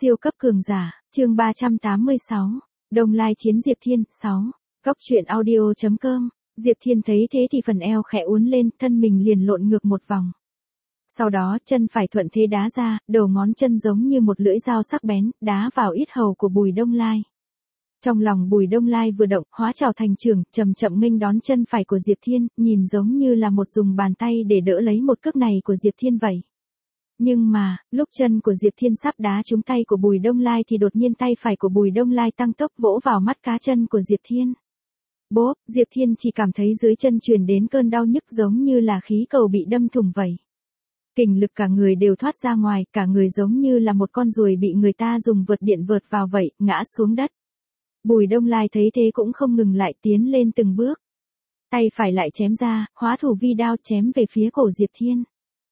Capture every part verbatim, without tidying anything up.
Siêu cấp cường giả, chương ba trăm tám mươi sáu, Đông Lai chiến Diệp Thiên, sáu, Cóc truyện audio chấm com, Diệp Thiên thấy thế thì phần eo khẽ uốn lên, thân mình liền lộn ngược một vòng. Sau đó, chân phải thuận thế đá ra, đầu ngón chân giống như một lưỡi dao sắc bén, đá vào yết hầu của Bùi Đông Lai. Trong lòng Bùi Đông Lai vừa động, hóa trảo thành trường, chậm chậm nghênh đón chân phải của Diệp Thiên, nhìn giống như là một dùng bàn tay để đỡ lấy một cước này của Diệp Thiên vậy. Nhưng mà, lúc chân của Diệp Thiên sắp đá trúng tay của Bùi Đông Lai thì đột nhiên tay phải của Bùi Đông Lai tăng tốc vỗ vào mắt cá chân của Diệp Thiên. Bốp, Diệp Thiên chỉ cảm thấy dưới chân truyền đến cơn đau nhức giống như là khí cầu bị đâm thủng vậy. Kình lực cả người đều thoát ra ngoài, cả người giống như là một con ruồi bị người ta dùng vợt điện vợt vào vậy, ngã xuống đất. Bùi Đông Lai thấy thế cũng không ngừng lại, tiến lên từng bước. Tay phải lại chém ra, hóa thủ vi đao chém về phía cổ Diệp Thiên.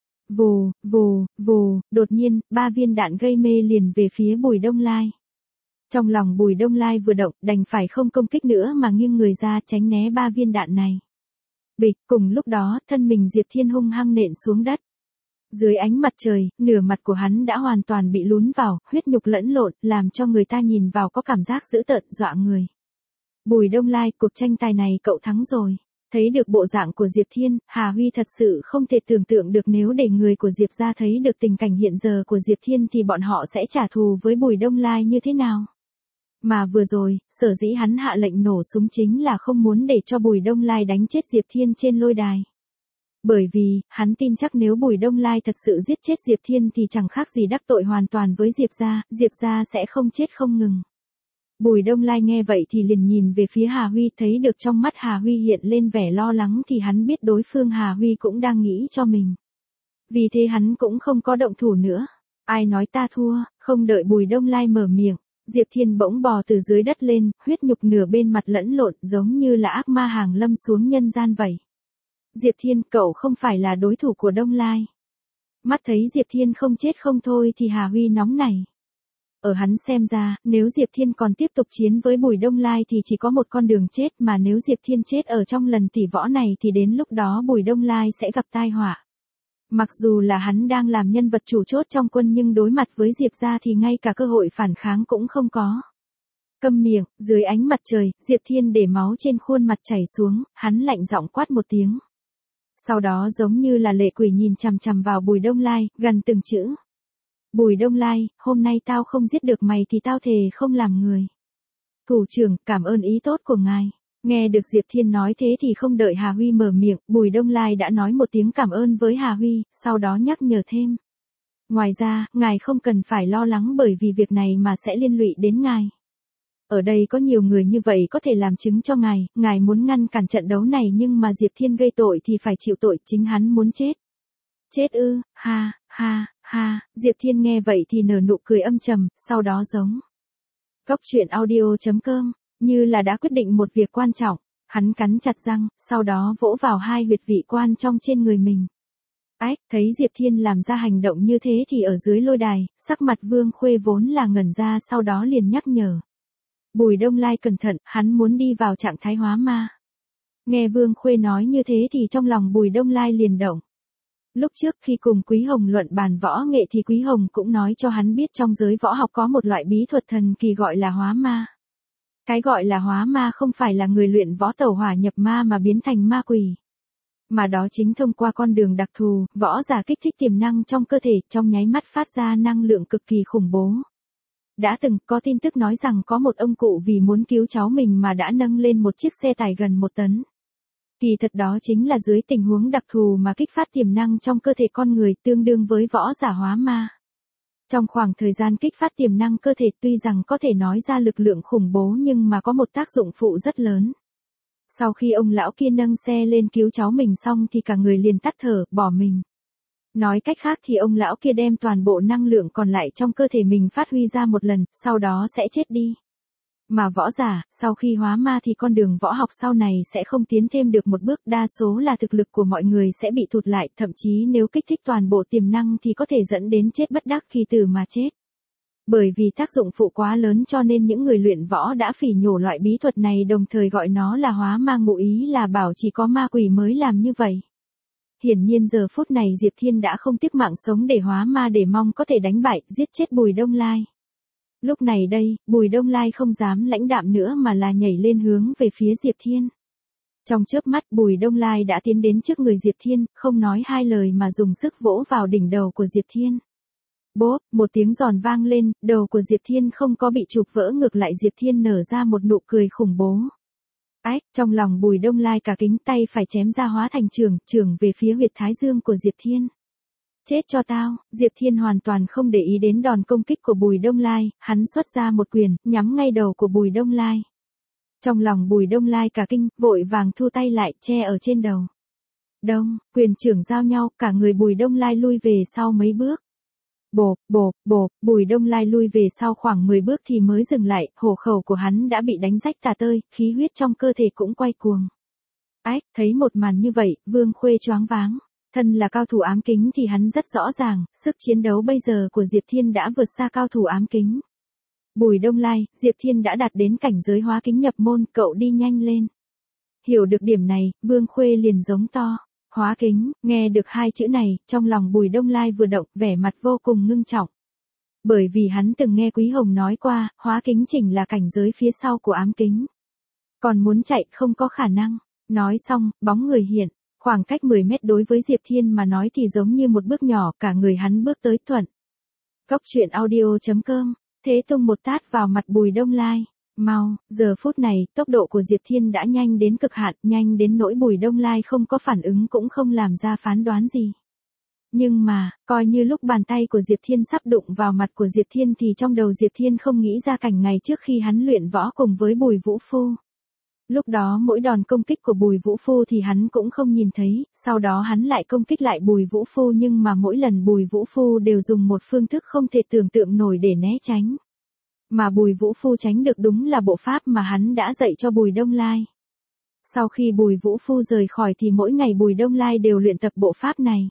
Vù, vù, vù, đột nhiên, ba viên đạn gây mê liền về phía Bùi Đông Lai. Trong lòng Bùi Đông Lai vừa động, đành phải không công kích nữa mà nghiêng người ra tránh né ba viên đạn này. Bịch, cùng lúc đó, thân mình Diệp Thiên hung hăng nện xuống đất. Dưới ánh mặt trời, nửa mặt của hắn đã hoàn toàn bị lún vào, huyết nhục lẫn lộn, làm cho người ta nhìn vào có cảm giác dữ tợn dọa người. Bùi Đông Lai, cuộc tranh tài này cậu thắng rồi. Thấy được bộ dạng của Diệp Thiên, Hà Huy thật sự không thể tưởng tượng được nếu để người của Diệp ra thấy được tình cảnh hiện giờ của Diệp Thiên thì bọn họ sẽ trả thù với Bùi Đông Lai như thế nào. Mà vừa rồi, sở dĩ hắn hạ lệnh nổ súng chính là không muốn để cho Bùi Đông Lai đánh chết Diệp Thiên trên lôi đài. Bởi vì, hắn tin chắc nếu Bùi Đông Lai thật sự giết chết Diệp Thiên thì chẳng khác gì đắc tội hoàn toàn với Diệp gia, Diệp gia sẽ không chết không ngừng. Bùi Đông Lai nghe vậy thì liền nhìn về phía Hà Huy, thấy được trong mắt Hà Huy hiện lên vẻ lo lắng thì hắn biết đối phương Hà Huy cũng đang nghĩ cho mình. Vì thế hắn cũng không có động thủ nữa. Ai nói ta thua, không đợi Bùi Đông Lai mở miệng, Diệp Thiên bỗng bò từ dưới đất lên, huyết nhục nửa bên mặt lẫn lộn giống như là ác ma hàng lâm xuống nhân gian vậy. Diệp Thiên, cậu không phải là đối thủ của Đông Lai. Mắt thấy Diệp Thiên không chết không thôi thì Hà Huy nóng nảy. Ở hắn xem ra, nếu Diệp Thiên còn tiếp tục chiến với Bùi Đông Lai thì chỉ có một con đường chết, mà nếu Diệp Thiên chết ở trong lần tỷ võ này thì đến lúc đó Bùi Đông Lai sẽ gặp tai họa. Mặc dù là hắn đang làm nhân vật chủ chốt trong quân nhưng đối mặt với Diệp gia thì ngay cả cơ hội phản kháng cũng không có. Câm miệng, dưới ánh mặt trời, Diệp Thiên để máu trên khuôn mặt chảy xuống, hắn lạnh giọng quát một tiếng. Sau đó giống như là lệ quỷ nhìn chằm chằm vào Bùi Đông Lai, gần từng chữ. Bùi Đông Lai, hôm nay tao không giết được mày thì tao thề không làm người. Thủ trưởng, cảm ơn ý tốt của ngài. Nghe được Diệp Thiên nói thế thì không đợi Hà Huy mở miệng, Bùi Đông Lai đã nói một tiếng cảm ơn với Hà Huy, sau đó nhắc nhở thêm. Ngoài ra, ngài không cần phải lo lắng bởi vì việc này mà sẽ liên lụy đến ngài. Ở đây có nhiều người như vậy có thể làm chứng cho ngài, ngài muốn ngăn cản trận đấu này nhưng mà Diệp Thiên gây tội thì phải chịu tội, chính hắn muốn chết. Chết ư, ha, ha, ha, Diệp Thiên nghe vậy thì nở nụ cười âm trầm, sau đó giống. Cóc truyện audio chấm com, như là đã quyết định một việc quan trọng, hắn cắn chặt răng, sau đó vỗ vào hai huyệt vị quan trong trên người mình. Ách, thấy Diệp Thiên làm ra hành động như thế thì ở dưới lôi đài, sắc mặt Vương Khuê vốn là ngẩn ra sau đó liền nhắc nhở. Bùi Đông Lai cẩn thận, hắn muốn đi vào trạng thái hóa ma. Nghe Vương Khuê nói như thế thì trong lòng Bùi Đông Lai liền động. Lúc trước khi cùng Quý Hồng luận bàn võ nghệ thì Quý Hồng cũng nói cho hắn biết trong giới võ học có một loại bí thuật thần kỳ gọi là hóa ma. Cái gọi là hóa ma không phải là người luyện võ tẩu hỏa nhập ma mà biến thành ma quỷ. Mà đó chính thông qua con đường đặc thù, võ giả kích thích tiềm năng trong cơ thể, trong nháy mắt phát ra năng lượng cực kỳ khủng bố. Đã từng có tin tức nói rằng có một ông cụ vì muốn cứu cháu mình mà đã nâng lên một chiếc xe tải gần một tấn. Kỳ thật đó chính là dưới tình huống đặc thù mà kích phát tiềm năng trong cơ thể con người tương đương với võ giả hóa ma. Trong khoảng thời gian kích phát tiềm năng cơ thể tuy rằng có thể nói ra lực lượng khủng bố nhưng mà có một tác dụng phụ rất lớn. Sau khi ông lão kia nâng xe lên cứu cháu mình xong thì cả người liền tắt thở, bỏ mình. Nói cách khác thì ông lão kia đem toàn bộ năng lượng còn lại trong cơ thể mình phát huy ra một lần, sau đó sẽ chết đi. Mà võ giả, sau khi hóa ma thì con đường võ học sau này sẽ không tiến thêm được một bước, đa số là thực lực của mọi người sẽ bị tụt lại, thậm chí nếu kích thích toàn bộ tiềm năng thì có thể dẫn đến chết bất đắc kỳ tử mà chết. Bởi vì tác dụng phụ quá lớn cho nên những người luyện võ đã phỉ nhổ loại bí thuật này, đồng thời gọi nó là hóa ma, ngụ ý là bảo chỉ có ma quỷ mới làm như vậy. Hiển nhiên giờ phút này Diệp Thiên đã không tiếc mạng sống để hóa ma để mong có thể đánh bại, giết chết Bùi Đông Lai. Lúc này đây, Bùi Đông Lai không dám lãnh đạm nữa mà là nhảy lên hướng về phía Diệp Thiên. Trong chớp mắt Bùi Đông Lai đã tiến đến trước người Diệp Thiên, không nói hai lời mà dùng sức vỗ vào đỉnh đầu của Diệp Thiên. Bốp, một tiếng giòn vang lên, đầu của Diệp Thiên không có bị chụp vỡ, ngược lại Diệp Thiên nở ra một nụ cười khủng bố. Ách, trong lòng Bùi Đông Lai cả kính, tay phải chém ra hóa thành trường, trường về phía huyệt thái dương của Diệp Thiên. Chết cho tao, Diệp Thiên hoàn toàn không để ý đến đòn công kích của Bùi Đông Lai, hắn xuất ra một quyền, nhắm ngay đầu của Bùi Đông Lai. Trong lòng Bùi Đông Lai cả kinh, vội vàng thu tay lại, che ở trên đầu. Đông, quyền trưởng giao nhau, cả người Bùi Đông Lai lui về sau mấy bước. Bộp, bộp, bộp, Bùi Đông Lai lui về sau khoảng mười bước thì mới dừng lại, hổ khẩu của hắn đã bị đánh rách tả tơi, khí huyết trong cơ thể cũng quay cuồng. Ách, thấy một màn như vậy, Vương Khuê choáng váng. Thân là cao thủ ám kính thì hắn rất rõ ràng, sức chiến đấu bây giờ của Diệp Thiên đã vượt xa cao thủ ám kính. Bùi Đông Lai, Diệp Thiên đã đạt đến cảnh giới hóa kính nhập môn, cậu đi nhanh lên. Hiểu được điểm này, Vương Khuê liền giống to. Hóa kính, nghe được hai chữ này, trong lòng Bùi Đông Lai vừa động, vẻ mặt vô cùng ngưng trọng. Bởi vì hắn từng nghe Quý Hồng nói qua, hóa kính chỉnh là cảnh giới phía sau của ám kính. Còn muốn chạy không có khả năng. Nói xong, bóng người hiện. Khoảng cách mười mét đối với Diệp Thiên mà nói thì giống như một bước nhỏ, cả người hắn bước tới thuận. Góc truyện audio chấm com, thế tung một tát vào mặt Bùi Đông Lai. Mau, giờ phút này, tốc độ của Diệp Thiên đã nhanh đến cực hạn, nhanh đến nỗi Bùi Đông Lai không có phản ứng cũng không làm ra phán đoán gì. Nhưng mà, coi như lúc bàn tay của Diệp Thiên sắp đụng vào mặt của Diệp Thiên thì trong đầu Diệp Thiên không nghĩ ra cảnh ngày trước khi hắn luyện võ cùng với Bùi Vũ Phu. Lúc đó mỗi đòn công kích của Bùi Vũ Phu thì hắn cũng không nhìn thấy, sau đó hắn lại công kích lại Bùi Vũ Phu, nhưng mà mỗi lần Bùi Vũ Phu đều dùng một phương thức không thể tưởng tượng nổi để né tránh. Mà Bùi Vũ Phu tránh được đúng là bộ pháp mà hắn đã dạy cho Bùi Đông Lai. Sau khi Bùi Vũ Phu rời khỏi thì mỗi ngày Bùi Đông Lai đều luyện tập bộ pháp này.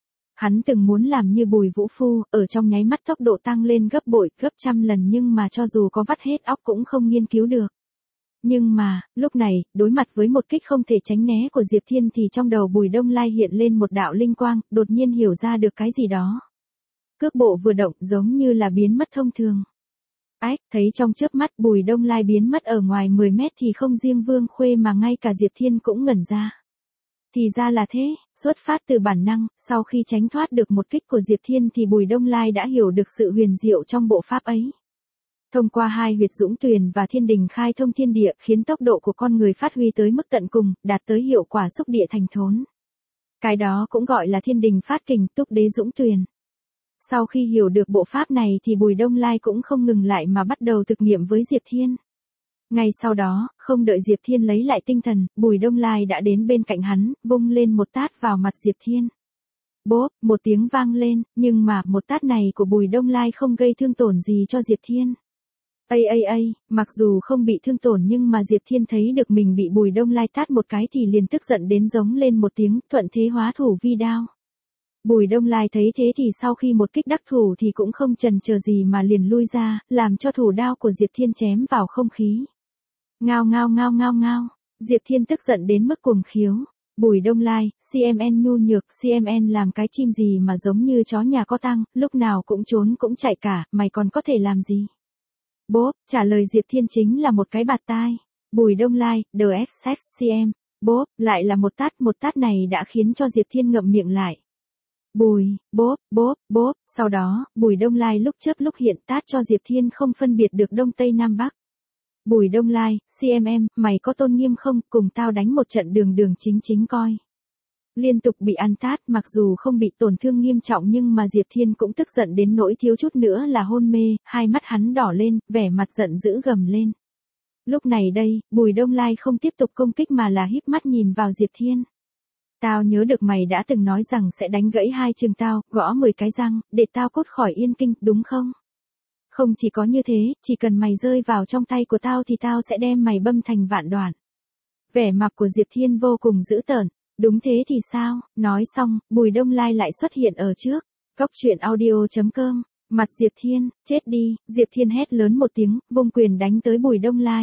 Hắn từng muốn làm như Bùi Vũ Phu, ở trong nháy mắt tốc độ tăng lên gấp bội, gấp trăm lần, nhưng mà cho dù có vắt hết óc cũng không nghiên cứu được. Nhưng mà, lúc này, đối mặt với một kích không thể tránh né của Diệp Thiên thì trong đầu Bùi Đông Lai hiện lên một đạo linh quang, đột nhiên hiểu ra được cái gì đó. Cước bộ vừa động giống như là biến mất thông thường. Ách, thấy trong chớp mắt Bùi Đông Lai biến mất ở ngoài mười mét thì không riêng Vương Khuê mà ngay cả Diệp Thiên cũng ngẩn ra. Thì ra là thế, xuất phát từ bản năng, sau khi tránh thoát được một kích của Diệp Thiên thì Bùi Đông Lai đã hiểu được sự huyền diệu trong bộ pháp ấy. Thông qua hai huyệt Dũng Tuyền và Thiên Đình khai thông thiên địa, khiến tốc độ của con người phát huy tới mức tận cùng, đạt tới hiệu quả xúc địa thành thốn. Cái đó cũng gọi là Thiên Đình phát kình, túc đế Dũng Tuyền. Sau khi hiểu được bộ pháp này thì Bùi Đông Lai cũng không ngừng lại mà bắt đầu thực nghiệm với Diệp Thiên. Ngay sau đó, không đợi Diệp Thiên lấy lại tinh thần, Bùi Đông Lai đã đến bên cạnh hắn, vung lên một tát vào mặt Diệp Thiên. Bốp, một tiếng vang lên, nhưng mà một tát này của Bùi Đông Lai không gây thương tổn gì cho Diệp Thiên. Ây ây ây, mặc dù không bị thương tổn nhưng mà Diệp Thiên thấy được mình bị Bùi Đông Lai tát một cái thì liền tức giận đến giống lên một tiếng, thuận thế hóa thủ vi đao. Bùi Đông Lai thấy thế thì sau khi một kích đắc thủ thì cũng không chần chờ gì mà liền lui ra, làm cho thủ đao của Diệp Thiên chém vào không khí. Ngao ngao ngao ngao ngao, Diệp Thiên tức giận đến mức cuồng khiếu. Bùi Đông Lai, xê em en nhu nhược, xê em en làm cái chim gì mà giống như chó nhà có tăng, lúc nào cũng trốn cũng chạy cả, mày còn có thể làm gì? Bốp, trả lời Diệp Thiên chính là một cái bạt tai. Bùi Đông Lai, đê ép sex xê em, bốp, lại là một tát, một tát này đã khiến cho Diệp Thiên ngậm miệng lại. Bùi, bốp, bốp, bốp, sau đó, Bùi Đông Lai lúc chớp lúc hiện tát cho Diệp Thiên không phân biệt được Đông Tây Nam Bắc. Bùi Đông Lai, xê em em, mày có tôn nghiêm không, cùng tao đánh một trận đường đường chính chính coi. Liên tục bị ăn tát, mặc dù không bị tổn thương nghiêm trọng nhưng mà Diệp Thiên cũng tức giận đến nỗi thiếu chút nữa là hôn mê, hai mắt hắn đỏ lên, vẻ mặt giận dữ gầm lên. Lúc này đây, Bùi Đông Lai không tiếp tục công kích mà là híp mắt nhìn vào Diệp Thiên. Tao nhớ được mày đã từng nói rằng sẽ đánh gãy hai chân tao, gõ mười cái răng, để tao cốt khỏi yên kinh, đúng không? Không chỉ có như thế, chỉ cần mày rơi vào trong tay của tao thì tao sẽ đem mày băm thành vạn đoạn. Vẻ mặt của Diệp Thiên vô cùng dữ tợn. Đúng thế thì sao? Nói xong, Bùi Đông Lai lại xuất hiện ở trước. Góc truyện audio chấm com. Mặt Diệp Thiên, chết đi, Diệp Thiên hét lớn một tiếng, vung quyền đánh tới Bùi Đông Lai.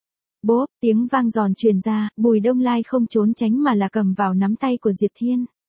Bốp, tiếng vang giòn truyền ra, Bùi Đông Lai không trốn tránh mà là cầm vào nắm tay của Diệp Thiên.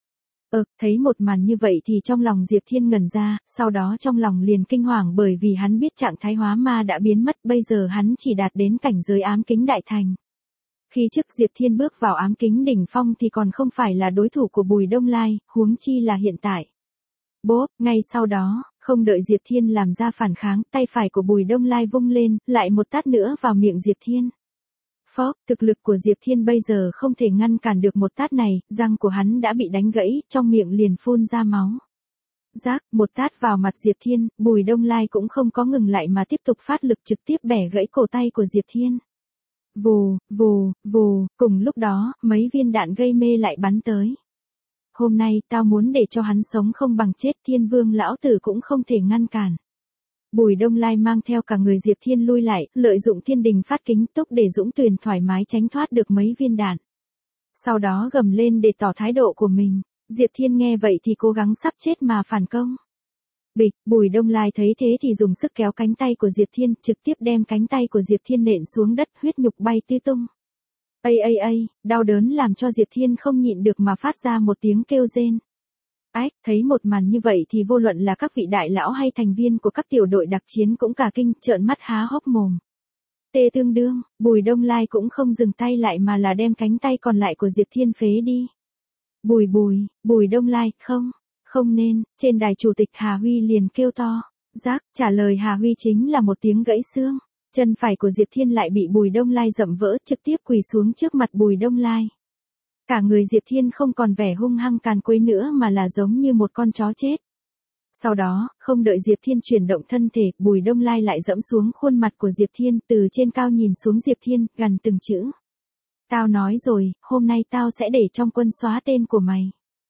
Ờ, thấy một màn như vậy thì trong lòng Diệp Thiên ngẩn ra, sau đó trong lòng liền kinh hoàng bởi vì hắn biết trạng thái hóa ma đã biến mất, bây giờ hắn chỉ đạt đến cảnh giới ám kính đại thành. Khi trước Diệp Thiên bước vào ám kính đỉnh phong thì còn không phải là đối thủ của Bùi Đông Lai, huống chi là hiện tại. Bốp, ngay sau đó, không đợi Diệp Thiên làm ra phản kháng, tay phải của Bùi Đông Lai vung lên, lại một tát nữa vào miệng Diệp Thiên. Phó, thực lực của Diệp Thiên bây giờ không thể ngăn cản được một tát này, răng của hắn đã bị đánh gãy, trong miệng liền phun ra máu. Rác, một tát vào mặt Diệp Thiên, Bùi Đông Lai cũng không có ngừng lại mà tiếp tục phát lực trực tiếp bẻ gãy cổ tay của Diệp Thiên. Vù, vù, vù, cùng lúc đó, mấy viên đạn gây mê lại bắn tới. Hôm nay, tao muốn để cho hắn sống không bằng chết, Thiên Vương lão tử cũng không thể ngăn cản. Bùi Đông Lai mang theo cả người Diệp Thiên lui lại, lợi dụng thiên đình phát kính túc để Dũng Tuyền thoải mái tránh thoát được mấy viên đạn. Sau đó gầm lên để tỏ thái độ của mình. Diệp Thiên nghe vậy thì cố gắng sắp chết mà phản công. Bịch, Bùi Đông Lai thấy thế thì dùng sức kéo cánh tay của Diệp Thiên, trực tiếp đem cánh tay của Diệp Thiên nện xuống đất, huyết nhục bay tứ tung. Ây ây ây, đau đớn làm cho Diệp Thiên không nhịn được mà phát ra một tiếng kêu rên. Ách, thấy một màn như vậy thì vô luận là các vị đại lão hay thành viên của các tiểu đội đặc chiến cũng cả kinh, trợn mắt há hốc mồm. Tê tương đương, Bùi Đông Lai cũng không dừng tay lại mà là đem cánh tay còn lại của Diệp Thiên phế đi. Bùi bùi, Bùi Đông Lai, không, không nên, trên đài chủ tịch Hà Huy liền kêu to. Rác, trả lời Hà Huy chính là một tiếng gãy xương. Chân phải của Diệp Thiên lại bị Bùi Đông Lai dậm vỡ, trực tiếp quỳ xuống trước mặt Bùi Đông Lai. Cả người Diệp Thiên không còn vẻ hung hăng càn quấy nữa mà là giống như một con chó chết. Sau đó, không đợi Diệp Thiên chuyển động thân thể, Bùi Đông Lai lại dẫm xuống khuôn mặt của Diệp Thiên, từ trên cao nhìn xuống Diệp Thiên, gằn từng chữ. Tao nói rồi, hôm nay tao sẽ để trong quân xóa tên của mày.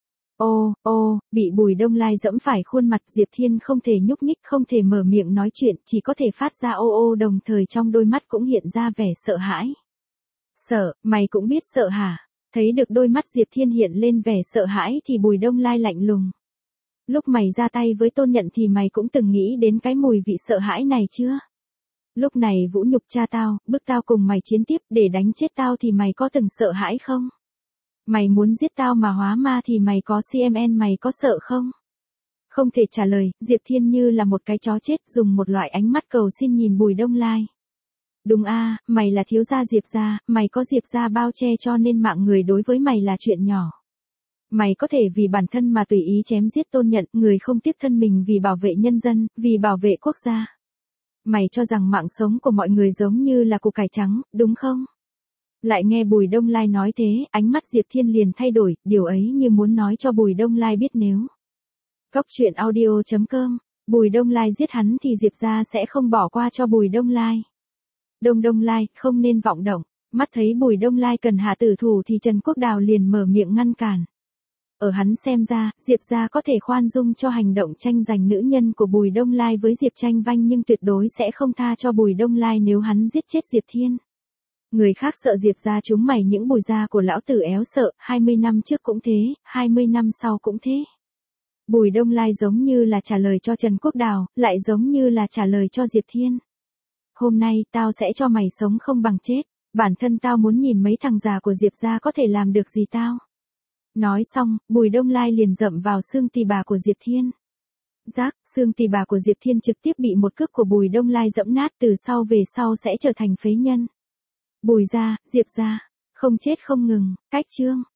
Ô, ô, bị Bùi Đông Lai dẫm phải khuôn mặt, Diệp Thiên không thể nhúc nhích, không thể mở miệng nói chuyện, chỉ có thể phát ra ô ô, đồng thời trong đôi mắt cũng hiện ra vẻ sợ hãi. Sợ, mày cũng biết sợ hả? Thấy được đôi mắt Diệp Thiên hiện lên vẻ sợ hãi thì Bùi Đông Lai lạnh lùng. Lúc mày ra tay với Tôn Nhận thì mày cũng từng nghĩ đến cái mùi vị sợ hãi này chưa? Lúc này vũ nhục cha tao, bức tao cùng mày chiến tiếp để đánh chết tao thì mày có từng sợ hãi không? Mày muốn giết tao mà hóa ma thì mày có xê em en, mày có sợ không? Không thể trả lời, Diệp Thiên như là một cái chó chết, dùng một loại ánh mắt cầu xin nhìn Bùi Đông Lai. Đúng a, mày là thiếu gia Diệp gia, mày có Diệp gia bao che cho nên mạng người đối với mày là chuyện nhỏ. Mày có thể vì bản thân mà tùy ý chém giết Tôn Nhận, người không tiếc thân mình vì bảo vệ nhân dân, vì bảo vệ quốc gia. Mày cho rằng mạng sống của mọi người giống như là củ cải trắng, đúng không? Lại nghe Bùi Đông Lai nói thế, ánh mắt Diệp Thiên liền thay đổi, điều ấy như muốn nói cho Bùi Đông Lai biết nếu. Góc truyện audio chấm com, Bùi Đông Lai giết hắn thì Diệp gia sẽ không bỏ qua cho Bùi Đông Lai. Đông Đông Lai, không nên vọng động. Mắt thấy Bùi Đông Lai cần hạ tử thủ thì Trần Quốc Đào liền mở miệng ngăn cản. Ở hắn xem ra, Diệp gia có thể khoan dung cho hành động tranh giành nữ nhân của Bùi Đông Lai với Diệp Tranh Vanh nhưng tuyệt đối sẽ không tha cho Bùi Đông Lai nếu hắn giết chết Diệp Thiên. Người khác sợ Diệp gia chúng mày những bùi gia của lão tử éo sợ, hai mươi năm trước cũng thế, hai mươi năm sau cũng thế. Bùi Đông Lai giống như là trả lời cho Trần Quốc Đào, lại giống như là trả lời cho Diệp Thiên. Hôm nay, tao sẽ cho mày sống không bằng chết, bản thân tao muốn nhìn mấy thằng già của Diệp gia có thể làm được gì tao. Nói xong, Bùi Đông Lai liền dậm vào xương tỳ bà của Diệp Thiên. Rác, xương tỳ bà của Diệp Thiên trực tiếp bị một cước của Bùi Đông Lai dẫm nát, từ sau về sau sẽ trở thành phế nhân. Bùi gia, Diệp gia, không chết không ngừng, cách chương.